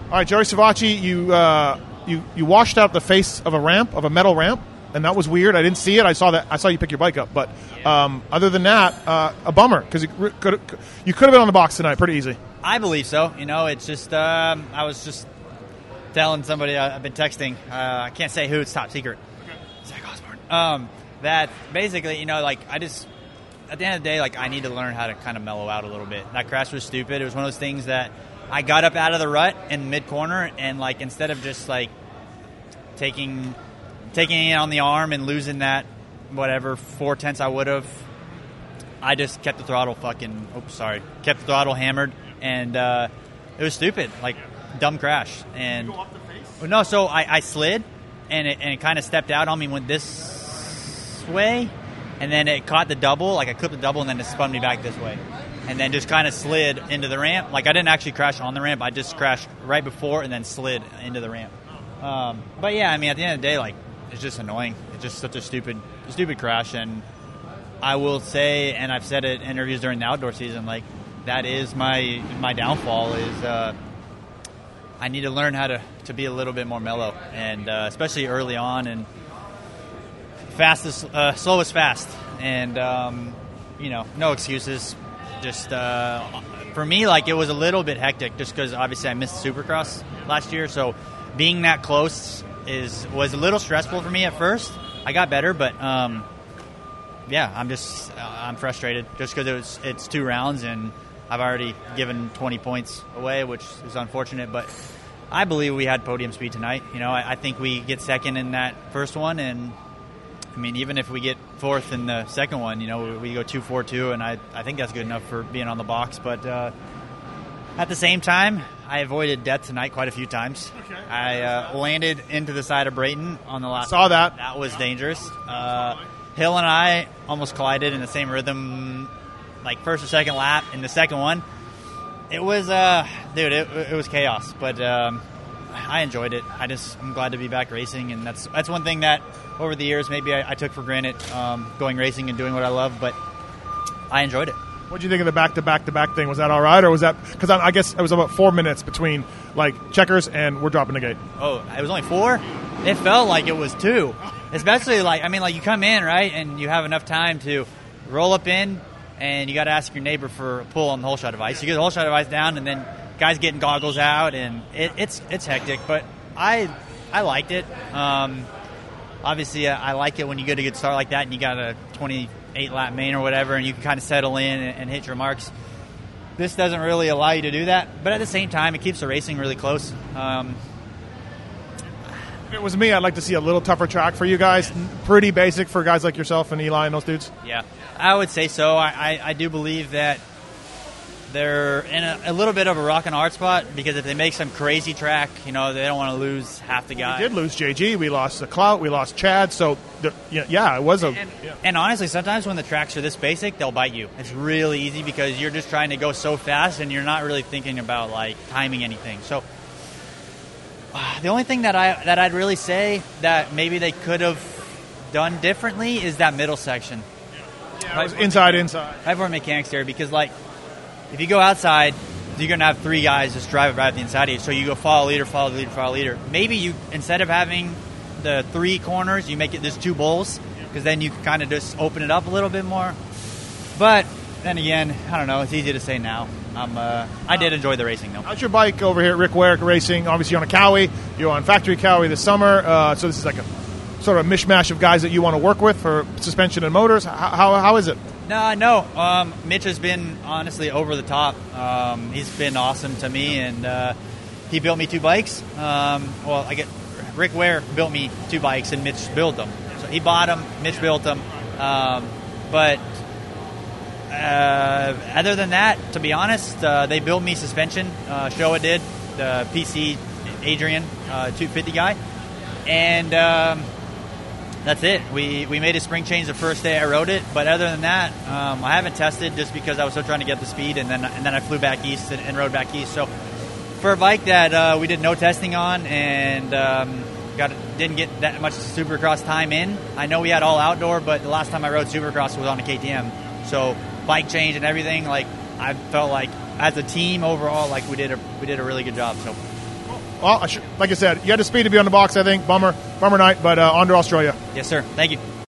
All right, Jerry Savacci, you washed out the face of a metal ramp, and that was weird. I didn't see it. I saw you pick your bike up, but other than that, a bummer because you could have been on the box tonight pretty easy. I believe so. It's just I was just telling somebody I've been texting. I can't say who. It's top secret. Okay. Zach Osborne. That basically, I just at the end of the day, I need to learn how to kind of mellow out a little bit. That crash was stupid. It was one of those things that I got up out of the rut in mid corner, and instead of just taking it on the arm and losing that 4/10 I would have, I just kept the throttle kept the throttle hammered, and it was stupid, dumb crash. And Did you go off the face? no, so I slid, and it kind of stepped out on me, went this way, and then it caught the double, I clipped the double, and then it spun me back this way, and then just kind of slid into the ramp. I didn't actually crash on the ramp, I just crashed right before and then slid into the ramp. But yeah, at the end of the day, it's just annoying. It's just such a stupid crash, and I will say, and I've said it in interviews during the outdoor season, that is my downfall is I need to learn how to be a little bit more mellow, and especially early on, and slow is fast, and no excuses. Just for me, it was a little bit hectic, just because obviously I missed the Supercross last year, so being that close was a little stressful for me at first. I got better, but yeah, I'm frustrated just because it's 2 rounds and I've already given 20 points away, which is unfortunate. But I believe we had podium speed tonight. I think we get second in that first one, and even if we get fourth in the second one, we go 2-4-2, and I think that's good enough for being on the box. But at the same time, I avoided death tonight quite a few times. Okay. I landed into the side of Brayton on the last. Saw that. That was dangerous. Hill and I almost collided in the same rhythm, first or second lap. In the second one, it was it was chaos. But I enjoyed it. I'm glad to be back racing, and that's one thing that over the years maybe I took for granted, going racing and doing what I love. But I enjoyed it. What did you think of the back-to-back-to-back thing? Was that all right, or was that because I guess it was about 4 minutes between checkers and we're dropping the gate? Oh, it was only 4. It felt like it was 2, especially you come in right and you have enough time to roll up in, and you got to ask your neighbor for a pull on the whole shot device. You get the whole shot device down, and then guys getting goggles out, and it's hectic. But I liked it. Obviously, I like it when you get a good start like that, and you got a 28-lap main or whatever, and you can kind of settle in and hit your marks. This doesn't really allow you to do that, but at the same time, it keeps the racing really close. If it was me, I'd like to see a little tougher track for you guys. Pretty basic for guys like yourself and Eli and those dudes. Yeah, I would say so. I do believe that they're in a little bit of a rock and hard spot, because if they make some crazy track, they don't want to lose half the guys. We did lose JG. We lost Clout. We lost Chad. So, it was a... And honestly, sometimes when the tracks are this basic, they'll bite you. It's really easy because you're just trying to go so fast, and you're not really thinking about, timing anything. So, the only thing that I'd really say that maybe they could have done differently is that middle section. Yeah, right, inside. Right for mechanics there, because, if you go outside, you're going to have 3 guys just drive it right at the inside of you. So you go follow leader. Maybe you, instead of having the 3 corners, you make it just 2 bowls, because then you can kind of just open it up a little bit more. But then again, I don't know. It's easy to say now. I did enjoy the racing, though. How's your bike over here at Rick Ware Racing? Obviously on a Cowie. You're on factory Cowie this summer. So this is a sort of a mishmash of guys that you want to work with for suspension and motors. How is it? No. Mitch has been honestly over the top. He's been awesome to me, and he built me 2 bikes. Rick Ware built me 2 bikes, and Mitch built them. So he bought them, Mitch built them. But other than that, to be honest, they built me suspension. Showa did, the PC Adrian 250 guy, and. That's it. We made a spring change the first day I rode it, but other than that, I haven't tested just because I was still trying to get the speed, and then I flew back east and rode back east. So for a bike that we did no testing on and didn't get that much Supercross time in, I know we had all outdoor, but the last time I rode Supercross was on a KTM. So bike change and everything, I felt like as a team overall, we did a really good job. So. Well, like I said, you had the speed to be on the box. I think bummer night, but on to Australia. Yes, sir. Thank you.